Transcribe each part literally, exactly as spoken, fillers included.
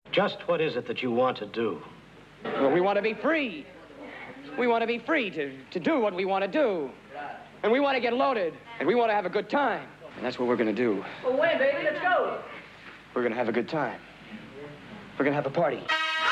Just what is it that you want to do? Well, we want to be free. We want to be free to, to do what we want to do. And we want to get loaded. And we want to have a good time. And that's what we're going to do. Well, when, baby? Let's go. We're going to have a good time. We're going to have a party.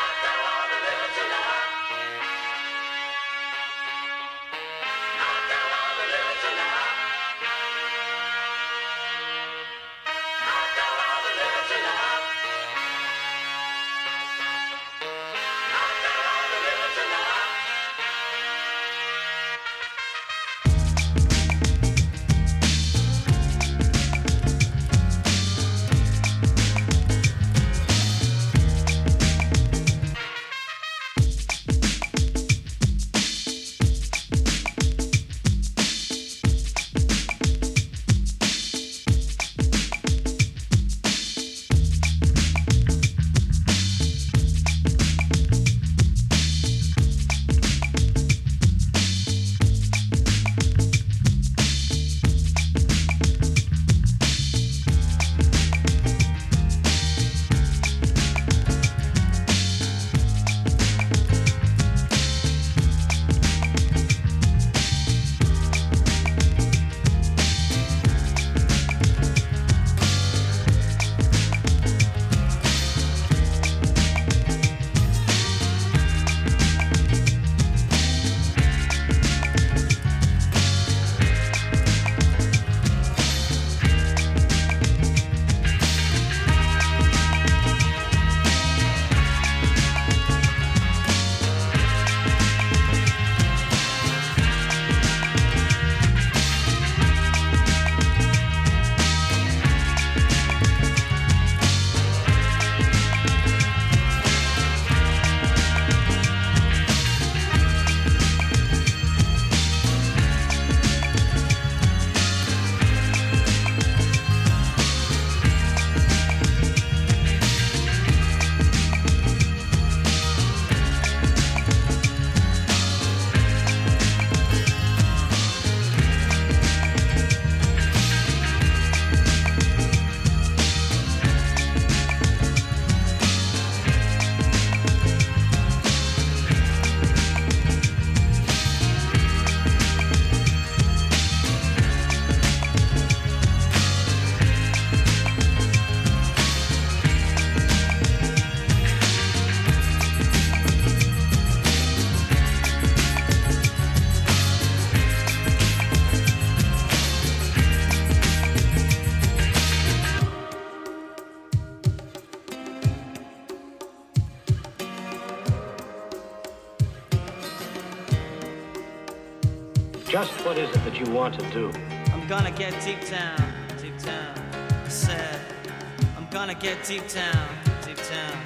Just what is it that you want to do? I'm gonna get deep down, deep down. I said, I'm gonna get deep down, deep down.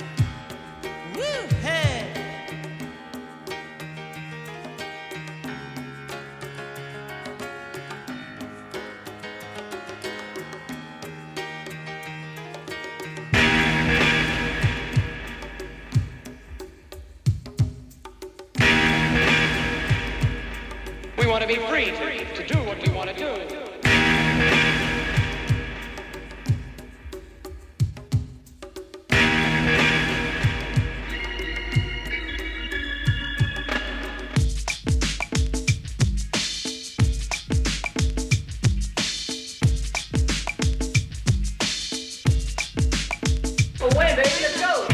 Woo, hey! We want to be free to, to do what we want to do. Well, when, baby? Let's go.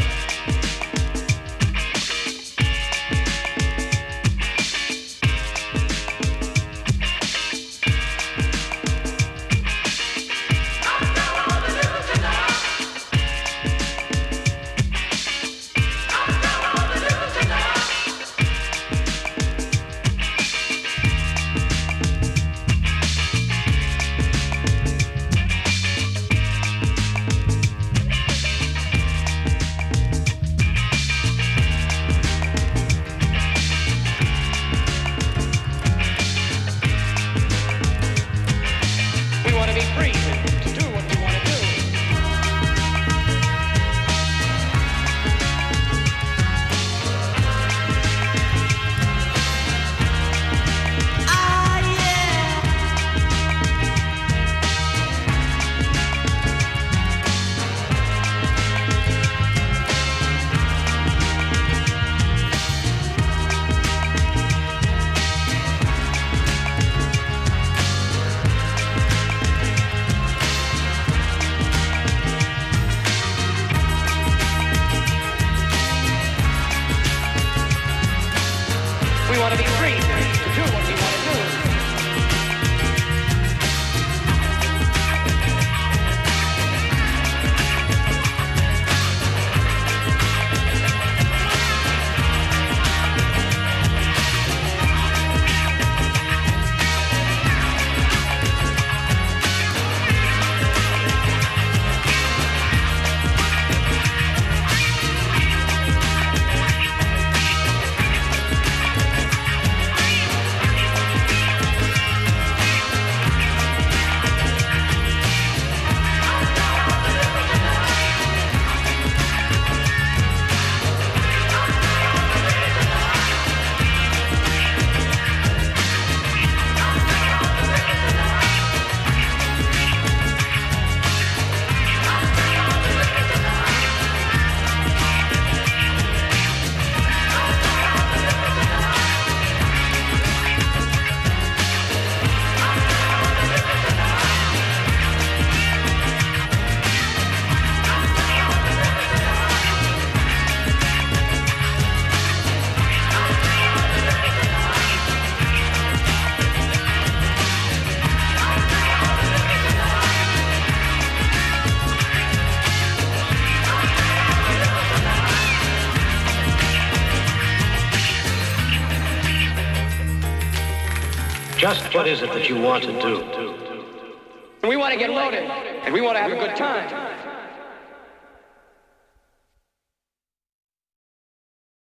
be free to, to do what we want to do. Just what is it that you want to do? We want to get loaded, and we want to have a good time.